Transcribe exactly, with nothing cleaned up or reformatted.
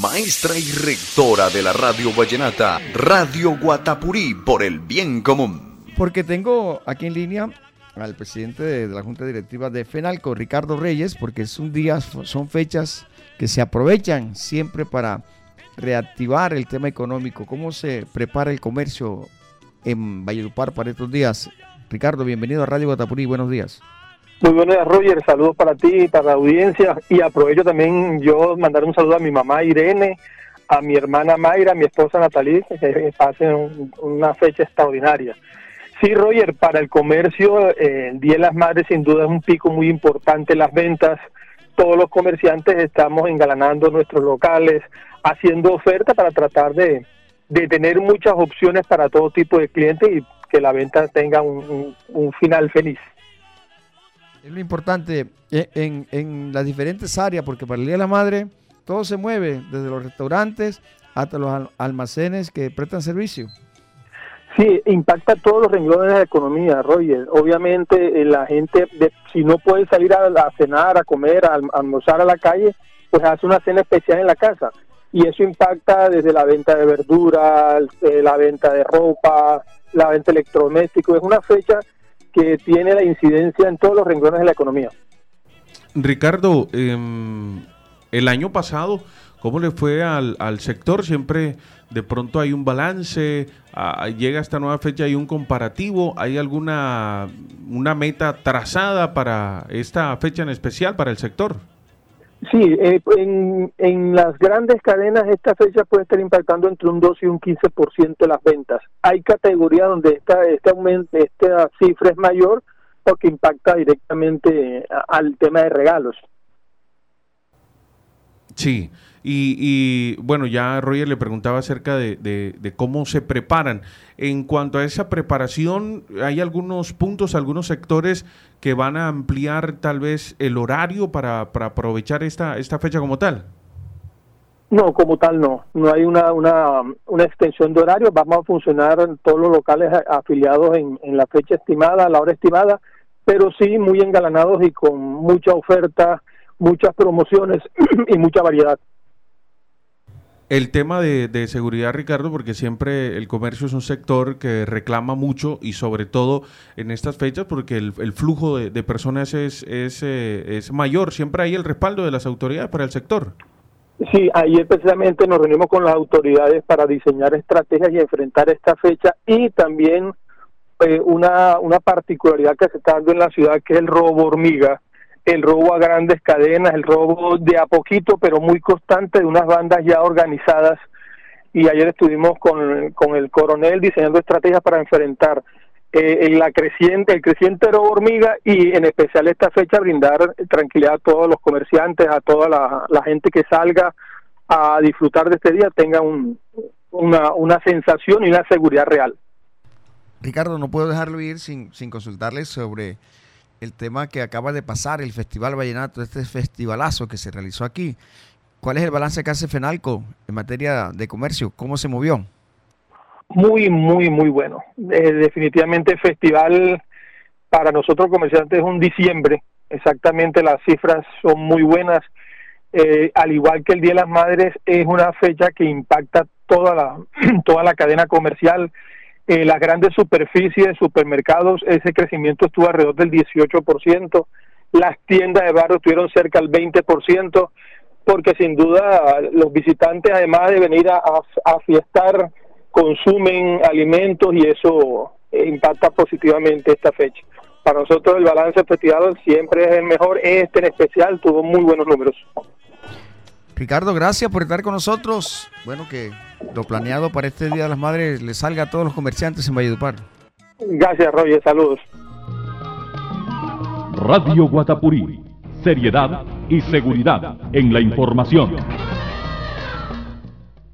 maestra y rectora de la Radio Vallenata, Radio Guatapurí, por el bien común. Porque tengo aquí en línea al presidente de la Junta Directiva de FENALCO, Ricardo Reyes, porque es un día, son fechas que se aprovechan siempre para reactivar el tema económico. ¿Cómo se prepara el comercio en Valledupar para estos días? Ricardo, bienvenido a Radio Guatapurí, buenos días. Muy buenos días, Roger, saludos para ti, para la audiencia, y aprovecho también yo mandar un saludo a mi mamá Irene, a mi hermana Mayra, a mi esposa Natalie, que pasen un, una fecha extraordinaria. Sí, Roger, para el comercio, eh, el Día de las Madres sin duda es un pico muy importante, las ventas, todos los comerciantes estamos engalanando nuestros locales, haciendo oferta para tratar de, de tener muchas opciones para todo tipo de clientes y que la venta tenga un, un, un final feliz. Es lo importante en, en las diferentes áreas, porque para el Día de la Madre todo se mueve, desde los restaurantes hasta los almacenes que prestan servicio. Sí, impacta todos los renglones de la economía, Roger. Obviamente la gente, de, si no puede salir a, a cenar, a comer, a, a almorzar a la calle, pues hace una cena especial en la casa. Y eso impacta desde la venta de verduras, eh, la venta de ropa, la venta de electrodomésticos. Es una fecha que tiene la incidencia en todos los renglones de la economía. Ricardo, eh, el año pasado, ¿cómo le fue al, al sector? Siempre de pronto hay un balance, a, llega esta nueva fecha, hay un comparativo, ¿hay alguna una meta trazada para esta fecha en especial para el sector? Sí, eh, en, en las grandes cadenas esta fecha puede estar impactando entre un doce y un quince por ciento de las ventas. Hay categorías donde esta, este aumento, esta cifra es mayor porque impacta directamente al tema de regalos. Sí, y, y bueno, ya Roger le preguntaba acerca de, de, de cómo se preparan. En cuanto a esa preparación, ¿hay algunos puntos, algunos sectores que van a ampliar tal vez el horario para, para aprovechar esta, esta fecha como tal? No, como tal no. No hay una, una, una extensión de horario. Vamos a funcionar en todos los locales afiliados en, en la fecha estimada, a la hora estimada, pero sí muy engalanados y con mucha oferta, muchas promociones y mucha variedad. El tema de, de seguridad, Ricardo, porque siempre el comercio es un sector que reclama mucho y sobre todo en estas fechas porque el, el flujo de, de personas es, es, eh, es mayor. Siempre hay el respaldo de las autoridades para el sector. Sí, ayer precisamente nos reunimos con las autoridades para diseñar estrategias y enfrentar esta fecha y también eh, una, una particularidad que se está dando en la ciudad que es el robo hormiga. El robo a grandes cadenas, el robo de a poquito pero muy constante de unas bandas ya organizadas, y ayer estuvimos con, con el coronel diseñando estrategias para enfrentar eh, la creciente, el creciente robo hormiga y en especial esta fecha brindar tranquilidad a todos los comerciantes, a toda la, la gente que salga a disfrutar de este día, tenga un, una, una sensación y una seguridad real. Ricardo, no puedo dejarlo ir sin, sin consultarles sobre el tema que acaba de pasar, el Festival Vallenato, este festivalazo que se realizó aquí. ¿Cuál es el balance que hace FENALCO en materia de comercio? ¿Cómo se movió? Muy, muy, muy bueno. Eh, definitivamente el festival para nosotros comerciantes es un diciembre. Exactamente, las cifras son muy buenas. Eh, al igual que el Día de las Madres, es una fecha que impacta toda la, toda la cadena comercial. Eh, las grandes superficies, supermercados, ese crecimiento estuvo alrededor del dieciocho por ciento, las tiendas de barrio estuvieron cerca del veinte por ciento, porque sin duda los visitantes, además de venir a, a, a fiestar, consumen alimentos y eso eh, impacta positivamente esta fecha. Para nosotros el balance del festival siempre es el mejor, este en especial tuvo muy buenos números. Ricardo, gracias por estar con nosotros. Bueno, que lo planeado para este Día de las Madres le salga a todos los comerciantes en Valledupar. Gracias, Roger. Saludos. Radio Guatapurí. Seriedad y seguridad en la información.